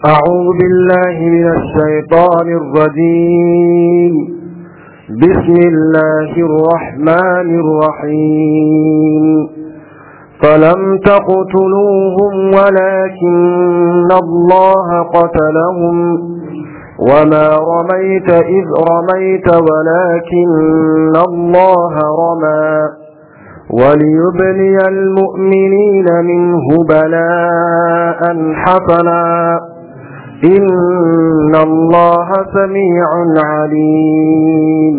أعوذ بالله من الشيطان الرجيم. بسم الله الرحمن الرحيم. فلم تقتلوهم ولكن الله قتلهم وما رميت إذ رميت ولكن الله رمى وليبلي المؤمنين منه بلاء حسنا إن الله سميع عليم.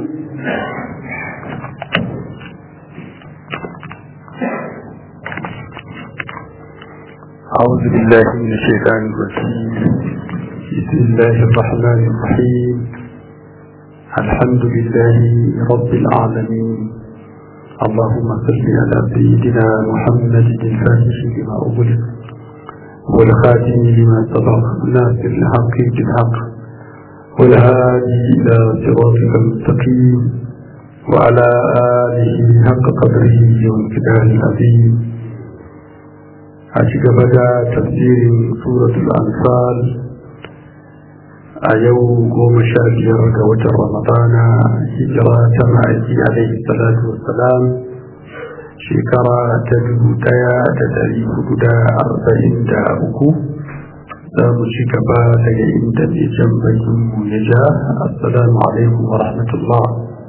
أعوذ بالله من الشيطان الرجيم. بسم الله الرحمن الرحيم. الحمد لله رب العالمين. اللهم صل على سيدنا محمد الفاتح لما أغلق والخاتم لما سبق ناصر الحق بالحق والهادي إلى صراطك المستقيم وعلى آله حق قدره وامتداد العظيم. أشك بدا تفسير سورة الأنفال أيوم ومشاكل وتر رمضان هجرة معي عليه الصلاة والسلام شكرا تدو تيا تدري فقدا 43 سامو شكبا تجين تبي جنبكم نجاة. السلام عليكم ورحمة الله.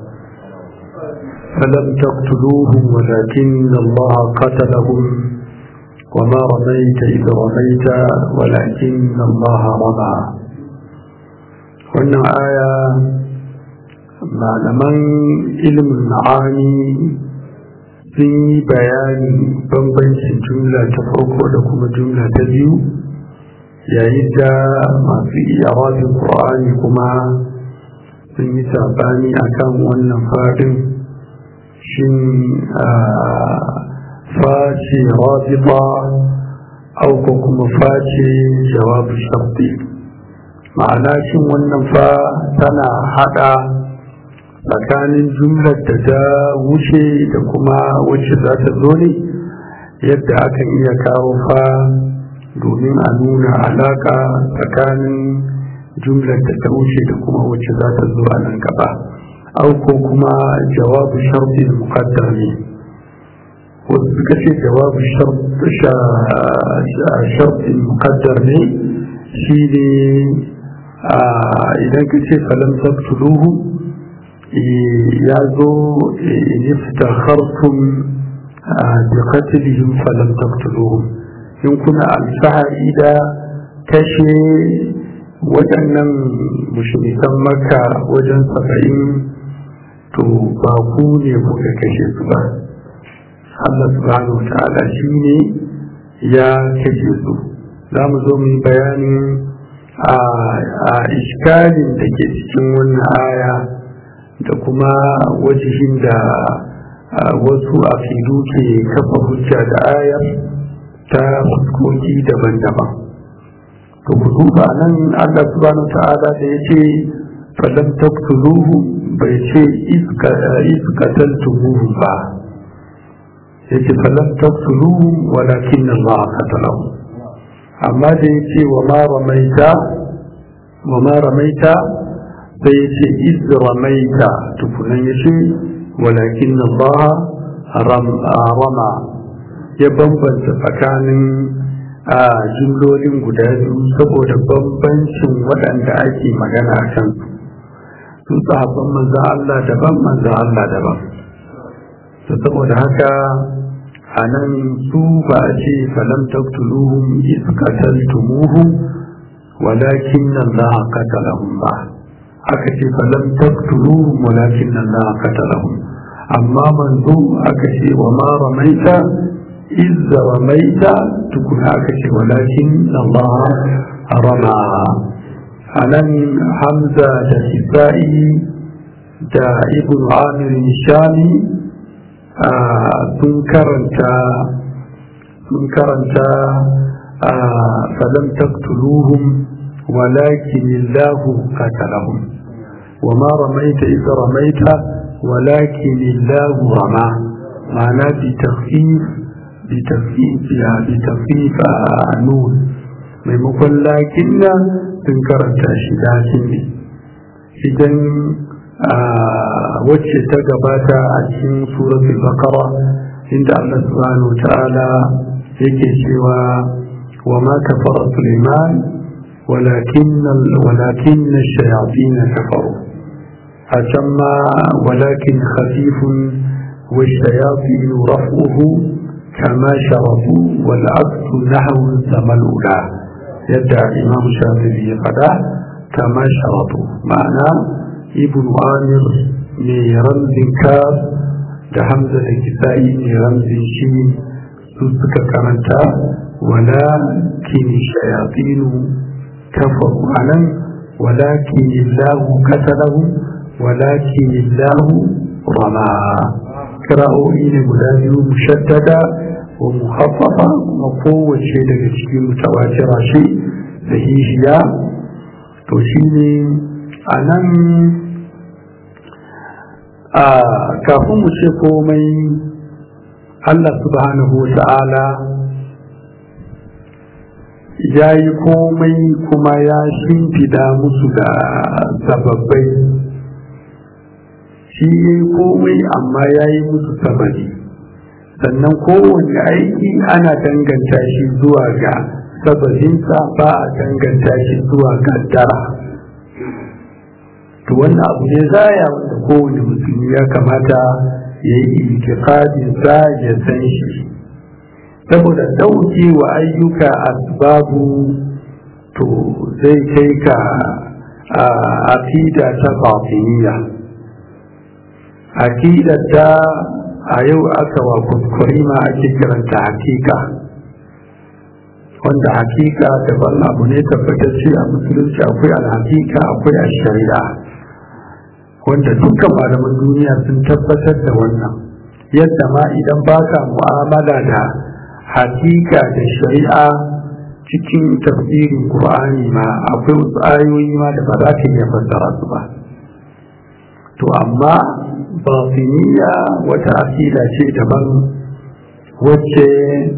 فلم تقتلوهم ولكن الله قتلهم وما رميت إذ رميت ولكن الله رمى. wannan aya malaman ilimin ma'ani sun yi bayani bambancin jumla ta farko da kuma jumla ta biyu, yayin da masu iyawazin Qur'ani kuma sun yi sabani akan wannan fadin shin face rabita au ko kuma face jawabu sharti. ma'ana shin wannan fa tana hada tsakanin jumlar da ta wuce da kuma wacce za ta zo ne, yadda akan iya kawo fa domin a nuna alaka tsakanin jumlar da ta wuce da kuma wacce za ta zo a nan gaba, au ko kuma jawabu sharti muqaddar ne. wasu suka ce jawabu sharti muqaddar ne, shi ne idan ka ce falam taqtuluhu ya zo iftakhartum bi qatlihim falam taqtuluhum. in kuna alfahari da kashe waɗannan mushrikan Makka wajen 70 to ba ku ne kuka kashe su ba, Allah subhanahu wa ta'ala shi ne ya kashe su. za mu zo mu yi bayanin a iskalin da ke cikin wannan aya da kuma wajihin da wasu aqidu ke kafa hujja da ayar ta fuskoki daban-daban. to ku duba nan Allah subhanahu ta'ala da yace falam taqtuluhu bai ce iskataltumuhu ba, yace falam taqtuluhu walakin Allah qatalahu. amma da ya ce wa ma ramaita sai ya ce iz ramaita tukunan ya ce walakin Allah rama, ya bambanta tsakanin jumlolin guda biyu saboda bambancin waɗanda ake magana a kan su sahabban manzan Allah daban manzan Allah daban. saboda haka a nan su ba a ce falam taqtuluhum iz qataltumuhum walakin Allah qatalahum ba, aka ce falam taqtuluhum walakin Allah qatalahum. amma manzo aka ce wa ma ramaita iz ramaita tukuna aka ce walakin Allah rama. a nan Hamza da Isa'i da Ibn Amir Shami sun karanta falam taqtuluhum walakin Allahu qatalahum wa ma ramaita idh ramaita walakin Allahu rama. ma'ana bi takhfif نون maimakon lakinna sun karanta shi lakin ne. Idan wacce ta gabata a cikin suratul baqara inda Allah subhanahu ta'ala yake cewa wa ma kafara Sulaiman walakin ash-shayatin kafaru, a can ma walakin khafifun wash-shayatin raf'uhu kama sharafu wal aqsu nahwu samalula, yadda Imam Shafi'i ya fada kama sharafu, ma'ana ibn Amir mai ramzin kaf da Hamza da Kisa'i mai ramzin shi su suka karanta walakin shayatinu kafaru, anan walakin illahu katalahu walakin illahu rama. Kira'o'i ne guda biyu, mushaddada wa muhaffafa, kuma kowace daga cikin mutawatira shi sahihiya. To shi ne a nan kafin mu ce komai Allah subhanahu wa ta'ala ya yi komai kuma ya shimfida musu da sababbai. Shi ya yi komai amma ya yi musu sababi, sannan kowane aiki ana danganta shi zuwa ga sababinsa, ba a danganta shi zuwa kaddara. To wannan abu ne zaya wanda kowane musulmi ya kamata ya yi itikadinsa ya san shi, saboda ɗauke wa ayyuka asbabu to zai kai ka aqida ta batiniya. Aqida ta a yau aka wa kuskure ma ake kiranta hakika, wanda hakika daban abu ne tabbatacce a musulunci. Akwai alhakika, akwai ashari'a, wanda dukkan malaman duniya sun tabbatar da wannan. Yadda ma idan baka mu'amala da hakika da shari'a cikin tafsirin Qur'ani ma akwai wasu ayoyi ma da ba za ka iya fassara su ba. To amma batiniya wata aqida ce daban wacce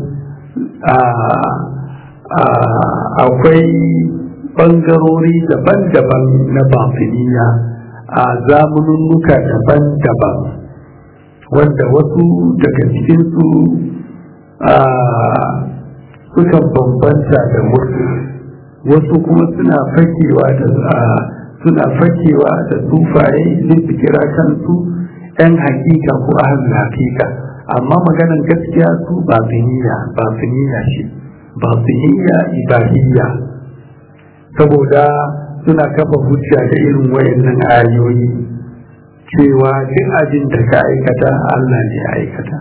akwai bangarori daban-daban na batiniya a zamaninnuka daban-daban, wanda wasu daga cikinsu sukan bambanta da wasu kuma suna fakewa da sufaye sun fi kira kansu 'yan hakika ko ahlul hakika, amma maganan gaskiya su batiniya ce, batiniya ibahiyya, saboda suna kafa hujja da irin wayannan ayoyi cewa duk abin da ka aikata Allah ne ya aikata.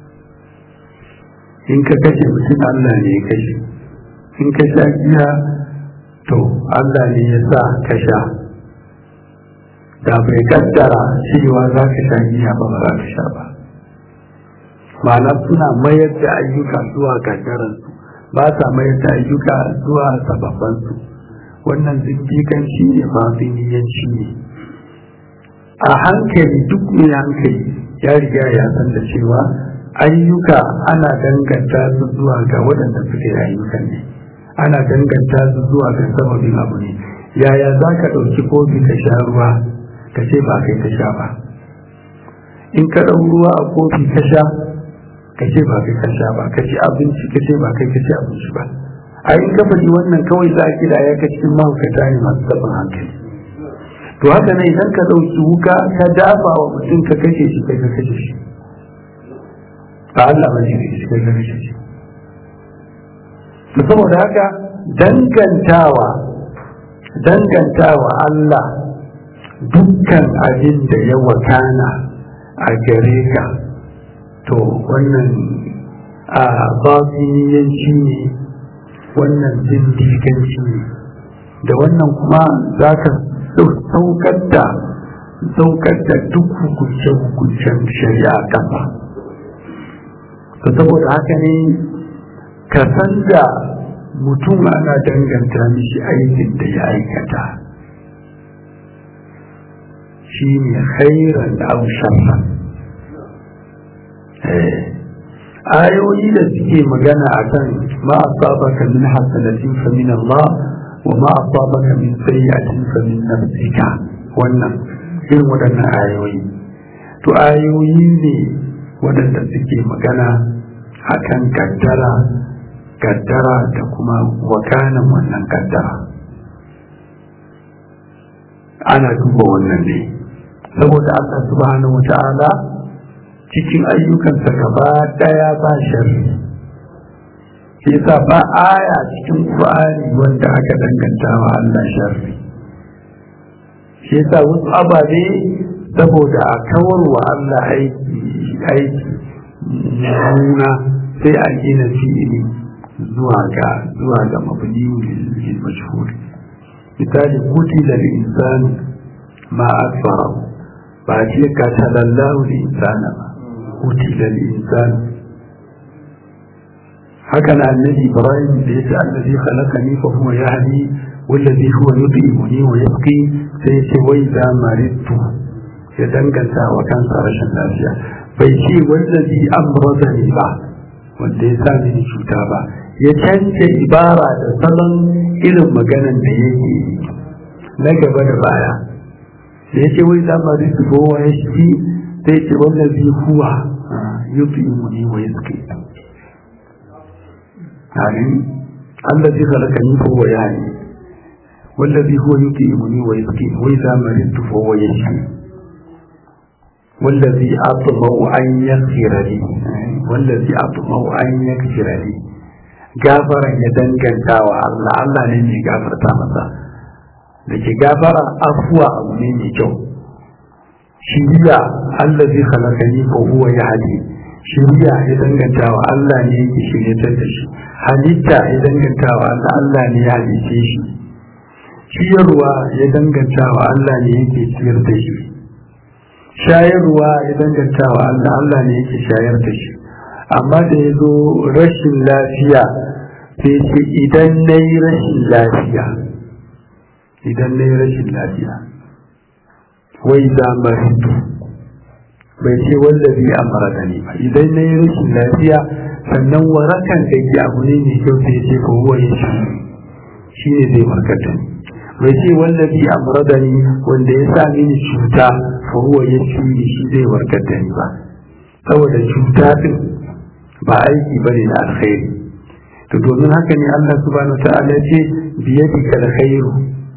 In ka kashe mutum Allah ne ya kashe, in ka sha giya to Allah ne ya sa ka sha, da bai kaddara cewa za ka sha giya ba za ka sha ba. Ma'ana suna mayar da ayyuka zuwa kaddaransu, ba sa mayar da ayyuka zuwa sababbansu. Wannan zindiƙanci ne, batiniyanci ne. A hankali duk mai hankali ya riga ya san da cewa ayyuka ana danganta su zuwa ga waɗanda suke ayyukan ne, ana danganta su zuwa ga sababin abu ne. Yaya za ka ɗauki kofi ka sha ruwa ka ce ba kai ka sha ba? In ka ɗau ruwa a kofi ka sha ka ce ba kai ka sha ba, ka ci abinci ka ce ba kai ka ci abinci ba. A in ka faɗi wannan kawai za a kira ya ka cikin mahaukata ne masu taɓin hankali. To haka ne idan ka ɗauki wuka ka dafa wa mutum ka kashe shi kai ka kashe shi, ba Allah ba ne ka kashe kai ka kashe shi. To saboda haka dangantawa Allah dukkan abin da ya wakana a gare ka, to wannan a batiniyanci ne, wannan zindiganci ne, da wannan kuma za ka saukar da duk hukuncen shari'a kafa. To saboda haka ne ka san da mutum ana danganta mishi aikin da ya aikata, shi ne khairan aw sharran. ayoyi da suke magana akan ma asabaka min hasanatin fa min Allah wa ma asabaka min sayyi'atin fa min nafsika, wannan irin waɗannan ayoyi to ayoyi ne waɗanda suke magana akan kaddara da kuma wakanan wannan kaddara. Ana duba wannan ne saboda Allah subhanahu wa ta'ala cikin ayyukansa gaba daya ba sharri, yasa ba aya cikin Qur'ani wanda aka danganta wa Allah sharri. Yasa wasu ababe saboda a kawar wa Allah aiki nuna sai a gina fi'ili zuwa ga mabni lil mashhur. misali qutila al insanu ma akfara, ba ce qatalallahu al insana ba, qutila al insanu. haka na annabi Ibrahim da yace allazi khalaqani fa huwa yahdi wallazi huwa yut'imuni wa yasqi, sai yace wai da maritu, ya danganta wa kansa rashin lafiya, bai ce wallazi amradani ba, wanda ya sa mini cuta ba, ya canja ibara da salon irin maganan da yake na gaba da baya. da ya ce wai za ma risu kowa ya shi sai ce wallazi huwa yut'imuni wa yasqi. الذي خلقني فهو يهدي والذي هو يطعمني ويسقي وإذا مرضت فهو يشفي والذي أطمع أن يغفر لي غافرا يدنگنتا wa Allah ne mai gafarta masa, da ke gafara afuwa abu ne mai kyau. shiriya allazi khalaqani fa huwa yahdi, shiriya ya danganta wa Allah ne yake shiryatar da shi, halitta ya danganta wa Allah ne ya halice shi, ciyarwa ya danganta wa Allah ne yake ciyar da shi, shayarwa ya danganta wa Allah ne yake shayar da shi. amma da ya zo rashin lafiya sai ce idan na yi rashin lafiya wai za maritu, bai ce wallazi amara da ni ba, idan na yi rashin lafiya sannan warakan da ke abu ne mai kyau sai ce ko huwa ya shi ne zai warkar da ni. bai ce wallazi amara da ni wanda ya sa mini cuta ko huwa ya shi zai warkar da ni ba, saboda cuta din ba aiki bane na alkhairi. to domin haka ne Allah subhanahu wa ta'ala ya ce biyadika alkhairu,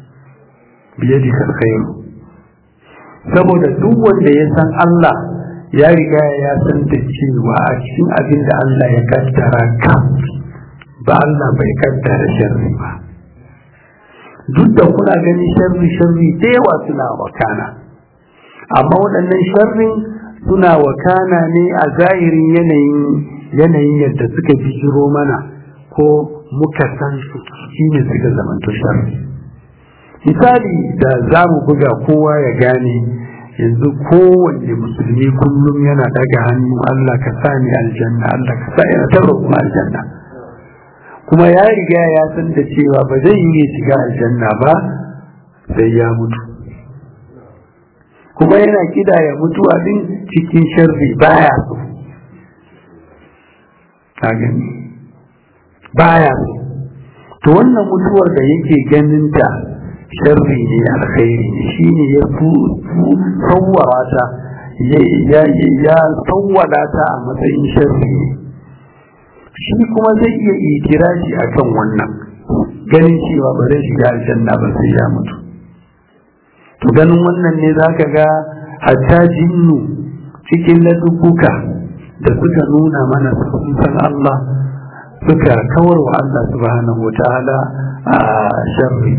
saboda duk wanda ya san Allah ya riga ya san da cewa a cikin abin da Allah ya kaddara ka ba Allah bai kaddara sharri ba. duk da kuna gani sharri da yawa suna wakana, amma waɗannan sharrin suna wakana ne a zahirin yanayin yadda suka bijiro mana ko muka san su shine suka zamanto sharri. misali da za mu buga kowa ya gane, yanzu kowanne musulmi kullum yana daga hannu Allah ka sa ni aljanna, Allah ka sa ina tarro kuma aljanna, kuma ya riga ya san da cewa ba zai yi shiga aljanna ba sai ya mutu, kuma yana kida ya mutu abin cikin sharri baya so, ka gani baya so. to wannan mutuwar da yake ganin ta sharri ne alkhairi ne, shi ne ya tsawwara ta ya tsawwala ta a matsayin sharri ne, shi kuma zai iya itirashi a kan wannan, ganin cewa ba zai shiga aljanna ba sai ya mutu. to ganin wannan ne za ka ga hatta jinnu cikin ladubbuka da suka nuna mana sun san Allah suka kawar wa Allah subhanahu wa ta'ala a sharri.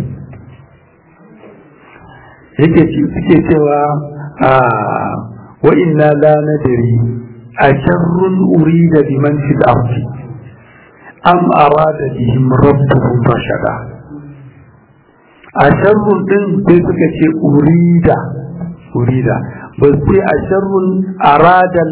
suke cewa wa inna la nadri a sharrun urida biman fil ardi am arada bihim rabbuhum rashada. a sharrun din sai suka ce urida ba sai a sharrun arada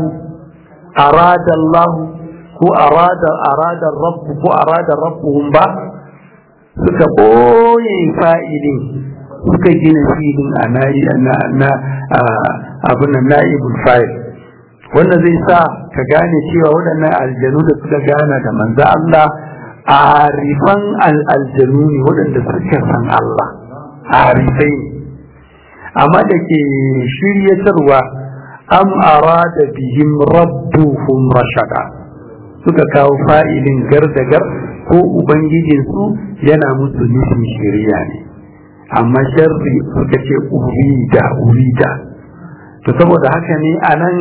Allah ko arada rabbu ko arada rabbuhum ba, suka boye fa'ilin suka gina filin a abin na'ibul fa'il, wanda zai sa ka gane cewa waɗannan aljanu da suka gana da manzo Allah arifan aljanu ne waɗanda suka san Allah arifai amma da ke shiryatarwa am arada bihim rabbuhum rashada suka kawo fa'ilin gardagar ko ubangijinsu yana musu nufin shari'a ne amma sharri suka ce urida to saboda haka ne a nan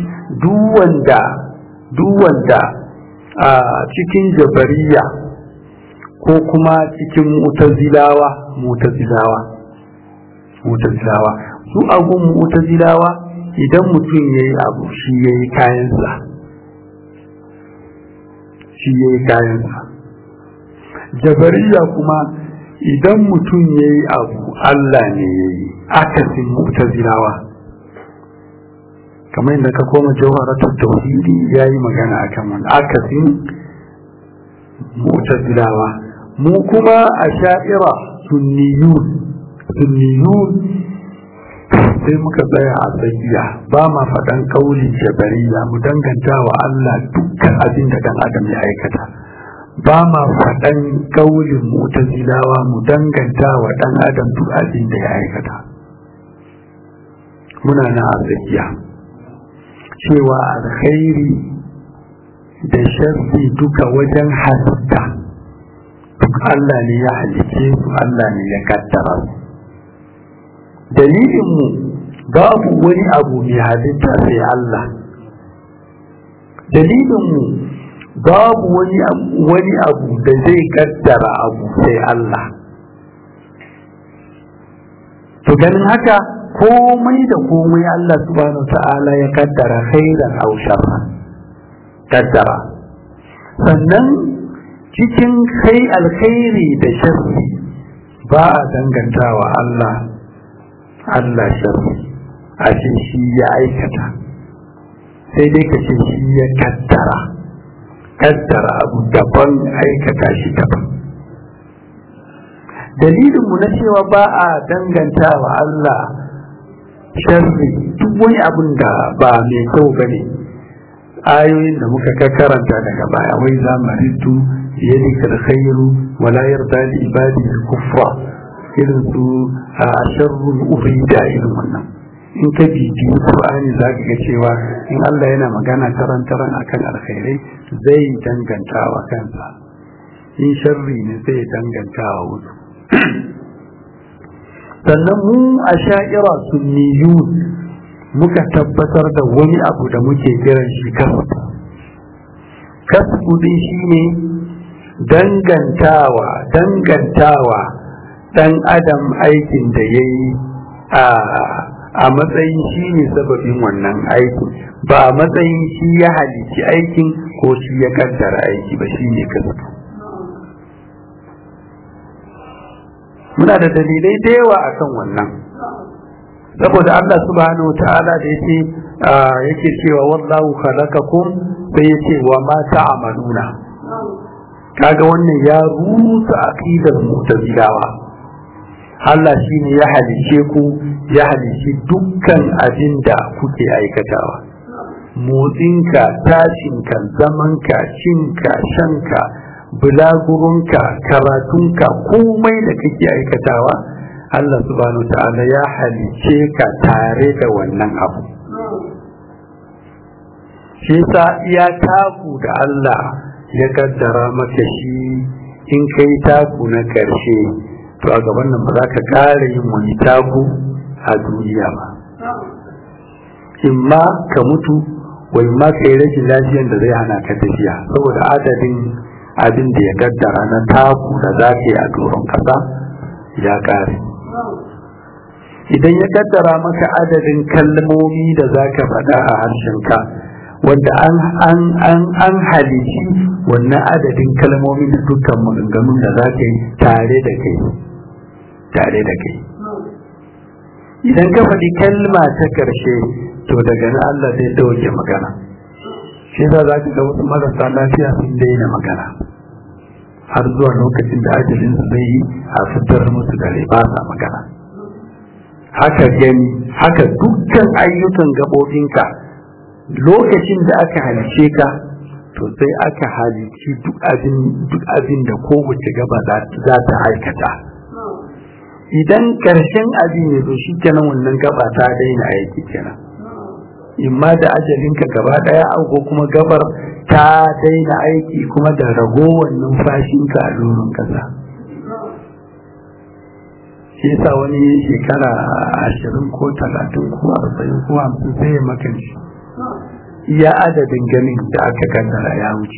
duwanda a cikin jabariya ko kuma cikin mutazilawa su agun mutazilawa idan mutum ya yi abu shi ya yi kayansa jabariya kuma idan mutum ya yi abu Allah ne ya yi akasin mutazilawa kamar yadda ka koma jawharatul tauhidi ya yi magana akan wani akasin mutazilawa mu kuma a sha'ira sunniyun sai muka tsaya a tsakiya ba ma faɗan kaulin jabariya mu danganta wa Allah dukkan abin da dan adam ya aikata ba ma faɗan kaulin mutazilawa mu danganta wa dan adam duk abin da ya aikata muna na a tsakiya cewa alkhairi da sharri duka wajen halitta duk Allah ne ya halice su Allah ne ya kaddara su dalilinmu babu wani abu mai halitta sai Allah dalilinmu babu wani abu da zai kaddara abu sai Allah to ganin haka komai da komai Allah subhanahu wa ta'ala ya kaddara khairan aw sharran kaddara sannan cikin alkhairi da sharri ba a dangantawa Allah sharri a ce shi ya aikata sai dai ka ce shi ya kaddara abu daban aikata shi daban dalilinmu na cewa ba a dangantawa Allah sharri duk wani abun da ba mai kyau bane ayoyin da muka karanta daga baya wai za mu ritu yadika alkhairu wala yarda li ibadi al-kufra irin su a sharrul urida irin wannan in ka bibi Qur'ani za ka ga cewa in Allah yana magana taran akan alkhairai zai dangantawa kansa in sharri ne zai dangantawa wasu sannan mu a sha'ira sunniyun muka tabbatar da wani abu da muke kiran shi kasbu din shine dangantawa dan adam aikin da yayi a matsayin shi ne sababin wannan aikin ba a matsayin shi ya halici aikin ko shi ya kaddara aiki ba shi ne kasbu muna da dalilai da yawa akan wannan saboda Allah subhanahu wataala da yake cewa wallahu khalaqakum sai yace wa ma ta'maluna kaga wannan ya rusa aqidar mu'tazilawa Allah shine ya halice ku ya halice dukkan abin da kuke aikatawa motsinka tashinka zamanka cinka shanka bulagurunka karatunka komai da kake aikatawa Allah subhanahu wa ta'ala ya halice ka tare da wannan abu shi yasa iya taku da Allah ya kaddara maka shi in kai taku na karshe to a gaban nan ba za ka kare yin wani taku a duniya ba in ma ka mutu wai ma ka yi rashin lafiyan da zai hana ka tafiya saboda adadin abin da ya kaddara na taku da za ka yi a doron kasa ya kare idan ya kaddara maka adadin kalmomi da za ka faɗa a harshenka wanda an halici wannan adadin kalmomin da dukkan maganganun da za ka yi tare da kai idan ka faɗi kalma ta ƙarshe to daga nan Allah zai dauke magana shi za ka ga wasu marasa lafiya sun daina magana har zuwa lokacin da ajalin su zai yi a fitar musu da rai ba sa magana haka gani haka dukkan ayyukan gaɓoɓinka lokacin da aka halice ka to sai aka halici duk abin da kowace gaba za ta aikata. Idan ƙarshen abin ya zo shi kenan wannan gaba ta daina aiki kenan, imma da ajalinka gaba ɗaya ko kuma gabar ta daina aiki kuma da ragowar numfashinka a doron ƙasa. Shi yasa wani shekara 20 ko 30 ko 40 ko 50 sai ya makanci iya adadin ganin da aka kaddara ya wuce.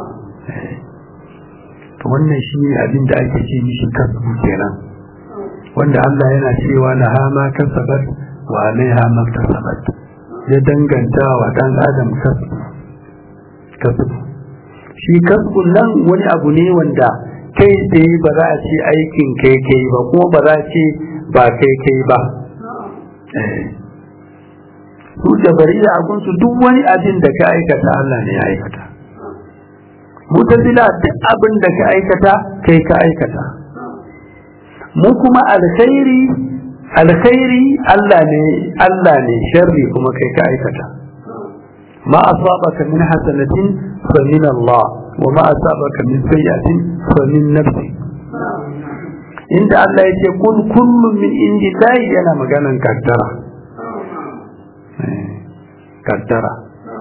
To wannan shi ne abin da ake ce mishi kasbu kenan, wanda Allah yana cewa laha ma kasabat wa alaiha ma kasabat, ya danganta wa dan adam kasbu. Shi kasbun nan wani abu ne wanda kai tsaye ba za a ce aikin kai ba, kuma ba za a ce ba kai ba. Su jabariya a gunsu duk wani abin da ka aikata Allah ne ya aikata. Mutazila duk abin da ka aikata kai ka aikata. Mu kuma alkhairi Allah ne sharri kuma kai ka aikata. Ma asabaka min hasanatin fa min Allah wa ma asabaka min sayyi'atin fa min nafsi. Inda Allah yake kun kullu min indi dai yana maganan kaddara.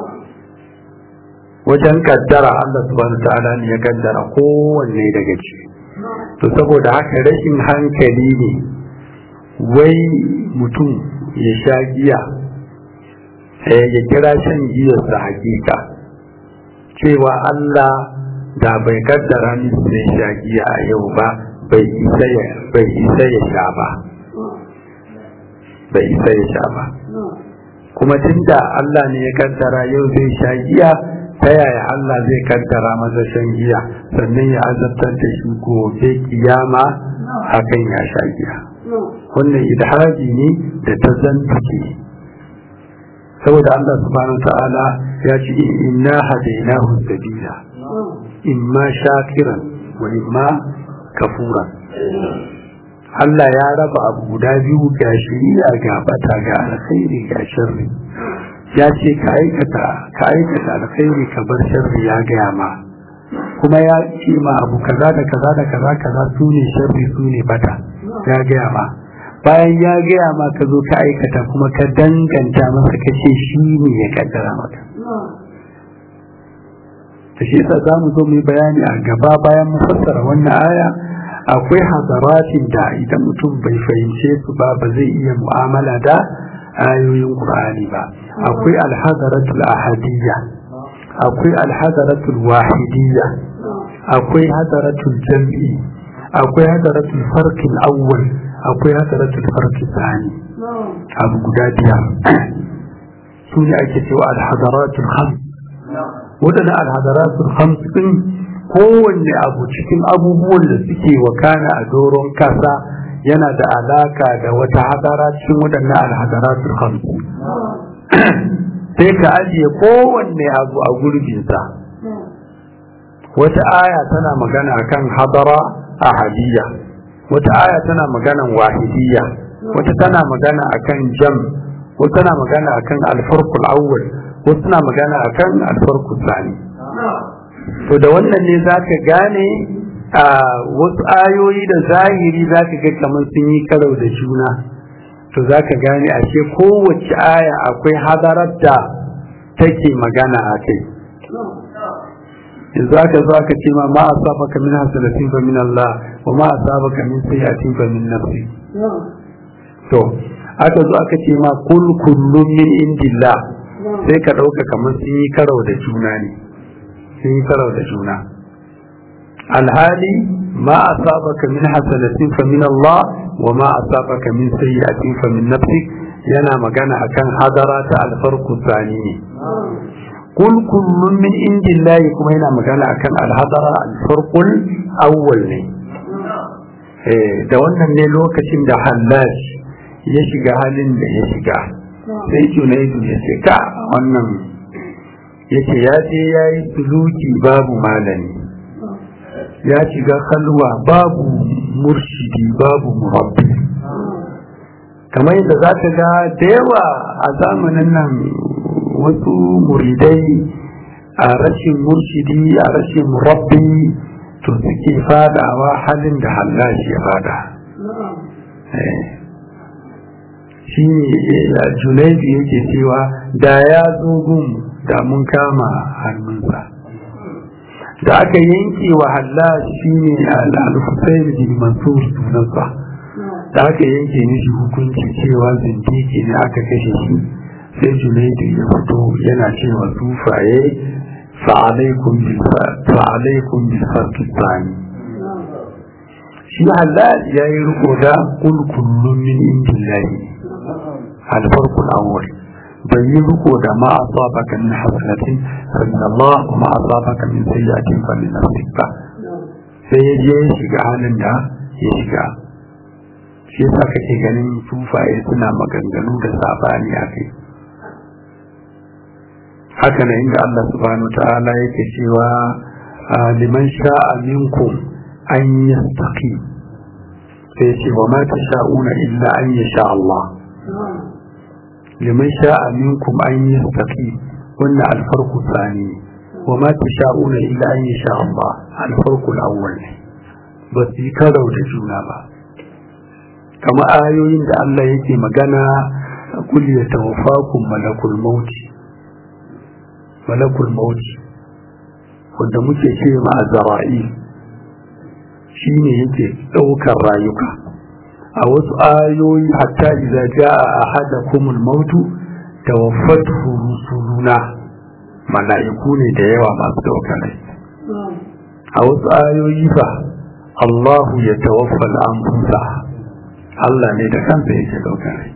Wajen kaddara Allah subhanahu wa ta'ala ne ya kaddara kowanne daga ciki. To saboda haka rashin hankali ne wai mutum ya sha giya ya kira shan giyarsa hakika, cewa Allah da bai kaddara ni zai sha giya a yau ba bai isa ya sha ba. Kuma tunda Allah ne ya kaddara yau zai sha giya, ta yaya Allah zai kaddara masa shan giya sannan ya azabtar da shi gobe kiyama hakan ya sha giya? Wannan idhaji ne da ta zantuke, saboda Allah subhanahu ta'ala ya ce inna hadainahu sabila imma shakiran wa imma kafuran. Allah ya raba abu guda biyu, ga shari'a ga bata, ga alkhairi ga sharri. Ya ce ka aikata alkhairi ka bar sharri, ya gaya ma. Kuma ya ce ma abu kaza da kaza da kaza su ne sharri su ne bata, ya gaya ma. Bayan ya gaya ma ka zo ka aikata kuma ka danganta masa ka ce shi ne ya kaddara maka. Ta shi yasa za mu zo mu yi bayani a gaba bayan mu fassara wannan aya. Akwai hadaratin da idan mutum bai fahimce su ba zai iya mu'amala da ayoyin Qur'ani ba. Akwai alhadaratul ahadiyya, akwai alhadaratul wahidiyya, akwai hadaratul jam'i, akwai hadaratul farqil awwal, akwai hadaratul farqil thani. Abu guda biyar su ne ake cewa alhadaratul khams. Waɗannan alhadaratul khams din kowanne abu cikin abubuwan da suke wakana a doron kasa yana da alaka da wata hadara cikin waɗannan alhadaratul khams. Sai ka ajiye kowanne abu a gurbinsa. Wata aya tana magana akan hadara ahadiyya, wata aya tana maganan wahidiyya, wata tana magana akan jam, wata tana magana akan alfarqul awwal, wata tana magana akan alfarqul thani. To da wannan ne zaka gane a wasu ayoyi da zahiri zaka ga kamar sun yi karau da juna. To zaka gane ashe kowace aya akwai hadarar da take magana a kai. Yanzu aka zo aka ce ma asabaka min hasanatin fa min Allah wa ma asabaka min sayyi'atin fa min nafsi. To aka zo aka ce ma kullun min indillah, sai ka dauka kamar sun yi karau da juna ne. Sun yi karau da juna. Alhali ma asabaka min hasanatin fa min Allah wa ma asabaka min sayyi'atin fa min nafsik yana magana akan hadara ta alfarqu tsani ne. Kul kullun min indillahi kuma yana magana akan alhadara alfarqul awwal ne. Da wannan ne lokacin da Hallaj ya shiga halin da ya shiga, sai Junaidu ya ce ka wannan yace ya je yayi suluki babu malami, ya shiga kalwa babu murshidi babu murabbi. Kamar yadda za ka ga da yawa a zamanin nan wasu muridai a rashin murshidi a rashin murabbi to suke fadawa halin da hallashi ya fada. Shi ne Junaidu yake cewa da ya zo gun da mun kama hannunsa. Da aka yanke wa hallashi shi ne al-Husayn bin Mansur sunansa. Da aka yanke mishi hukunci cewa zindiki ne aka kashe shi, sai Junaidu ya fito yana cewa sufaye fa'alaikum bil farqi tsani. Shi halal ya yi riko da kul kullum min indillahi al-farqul awwal, bai yi riko da ma asabaka min hasanatin fa min Allah wa ma asabaka min sayyi'atin fa min nafsik ba, sai ya je shiga halin da ya shiga. Shi yasa kake ganin sufaye suna maganganu da sabani a kai. Haka na inda Allah subhanahu wa ta'ala yake cewa liman sha'a minkum an yastaqim, sai ce wa ma tasha'una illa an yasha Allah. Liman sha'a minkum an yastaqim, wannan alfarqu tsani, wa ma tasha'una illa an yasha Allah alfarqu al-awwal, ba su yi karau da juna ba. Kama ayoyin da Allah yake magana kul yatawaffakum malakul mauti wanda muke ce ma Azra'i shine yake daukar rayuka. A wasu ayoyi hatta idza jaa ahadakumul mautu tawaffathu rusuluna, mala'iku ne da yawa masu daukar rai. A wasu ayoyi fa Allahu yatawaffa al-anfusa, Allah ne da kansa yake daukar rai.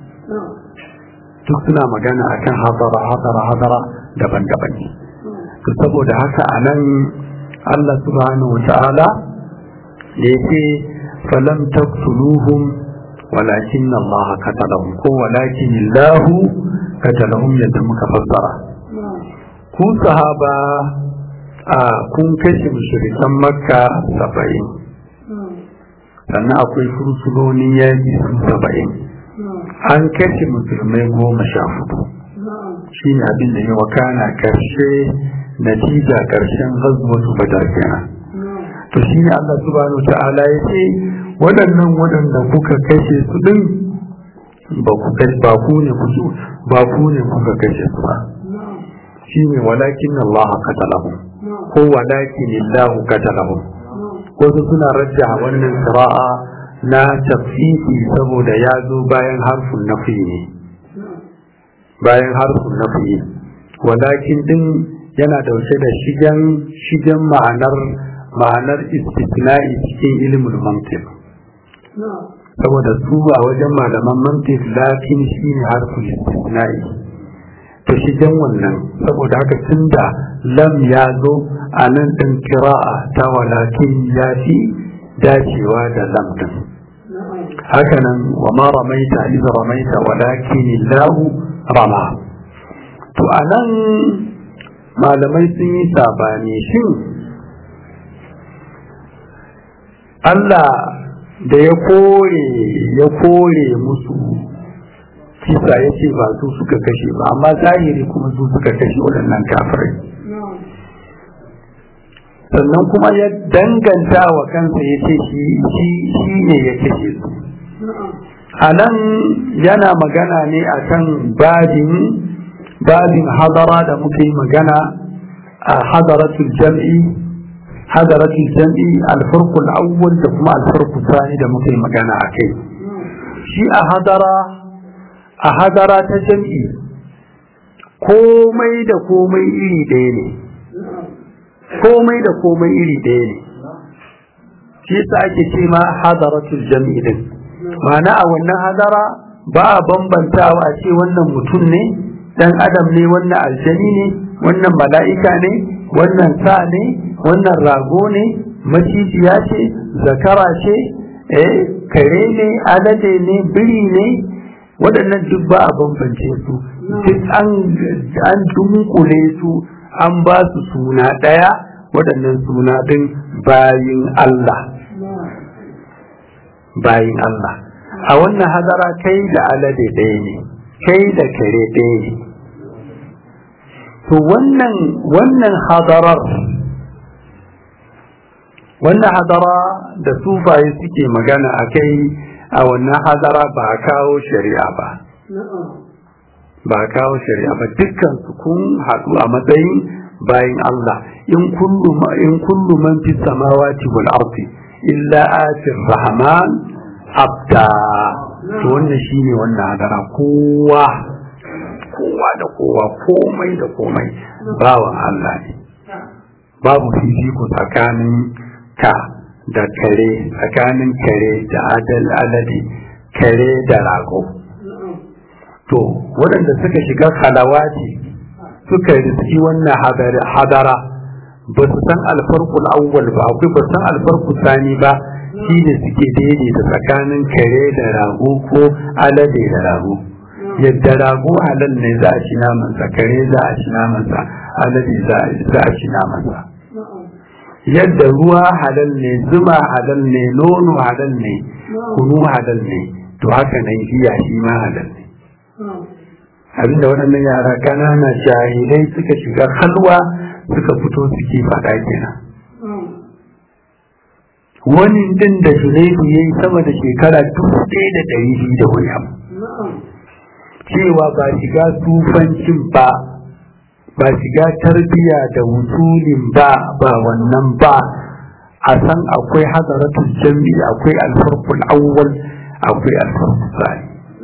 Duk suna magana akan hadara daban-daban ne. To saboda haka anan Allah subhanahu wa ta'ala da yake falam taqtuluhum walakin Allah qatalahum, ko walakin Allah qatalahum, yadda muka fassara. Ku sahaba kun kashe mushrikan Makka 70, sannan akwai fursunonin yaƙi 70, an kashe musulmai 14. Shi ne abin da ya wakana karshe, natija karshen ghazwatu Badar kenan. To shi ne Allah subhanahu ta'ala ya ce waɗannan waɗanda kuka kashe su din ba ku ne kuka kashe su ba. Shi ne walakin Allah qatalahum, ko walakin Allah qatalahum. Wasu suna rajja wannan qira'a na tafsiri saboda ya zo bayan harfin nafi ne. Bayan harfin nafi, walakin din yana dauke da shigen ma'anar istisna'i cikin ilimin mantiq. Saboda su a wajen malaman mantiq lakin shine harfin istisna'i, to shigen wannan saboda haka tunda lam ya zo a nan din kira'a ta walakin ya fi dacewa da lam din. Hakanan wa ma ramaita iz ramaita walakin Allahu rama. To anan malamai sun yi sabani, shin Allah da ya kore musu kisa ya ce ba su suka kashe ba, amma zahiri kuma su suka kashe waɗannan kafirai. Sannan kuma ya danganta wa kansa ya ce shi ne ya kashe su. A nan yana magana ne a kan babin hadara da muka yi magana a hadaratul jam'i alfarkul awwal da kuma alfarkul sani da muka yi magana a kai. Shi a hadara ta jam'i komai da komai iri ɗaya ne. Komai da komai iri ɗaya ne. Shi yasa ake ce ma hadaratul jam'i din. Ma'ana a wannan hadara ba a bambantawa a ce wannan mutum ne, dan adam ne, wannan aljani ne, wannan mala'ika ne, wannan sa ne, wannan rago ne, macijiya ce, zakara ce, kare ne, alade ne, biri ne, waɗannan duk ba a bambance su, duk an dunkule su, an ba su suna ɗaya, waɗannan suna ɗin bayin Allah. Bayin Allah. A wannan hadara kai da alade ɗaya ne, kai da kare ɗaya ne. to wannan hadara da sufaye suke magana akai a wannan hadara ba a kawo shari'a ba dukkan su kun haɗu a matsayin bayin Allah in kullu man fi samawati wal ardi illa atir rahman abda to wannan shine wannan hadara kowa da kowa komai da komai bawan Allah ne babu fifiko tsakanin ka da kare tsakanin kare da alade kare da rago to waɗanda suka shiga halawati suka riski wannan hadara ba su san alfarkul awwal ba akwai ba san alfarkul sani ba shi ne suke daidaita tsakanin kare da rago ko alade da rago yadda rago halal ne za a ci namansa kare za a ci namansa alade za a ci namansa yadda ruwa halal ne zuma halal ne nono halal ne kunu halal ne to haka nan giya shi ma halal ne abinda waɗannan yara ƙanana jahilai suka shiga halwa suka fito suke faɗa kenan wani din da Junaidu ya yi sama da shekara 1200 da wani abu cewa ba shiga tufancin ba shiga tarbiya da wusulin ba wannan ba a san akwai hadaratul jami akwai alfarqul awwal akwai alfarqul thani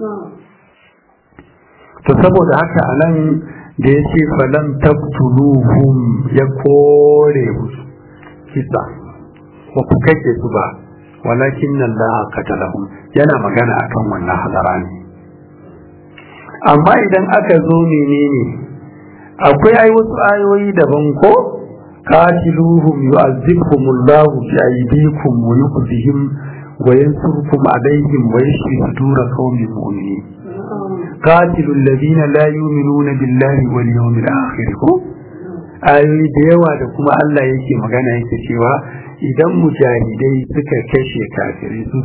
to saboda haka anan da yace falam taqtuluhum ya kore musu kisa ba ku kake su ba walakin Allah qatalahum yana magana akan wannan hadara ne amma idan aka zo menene akwai ai wasu ayoyi daban ko qatiluhum yu'azzibhumullahu bi aydikum wa yukhzihim wa yansurkum alaihim wa yashfi sudur qaumin mu'minin qatilul ladina la yu'minuna billahi wal yawmil akhir ko ayoyi da yawa da kuma Allah yake magana yake cewa idan mujahidai suka kashe kafirai su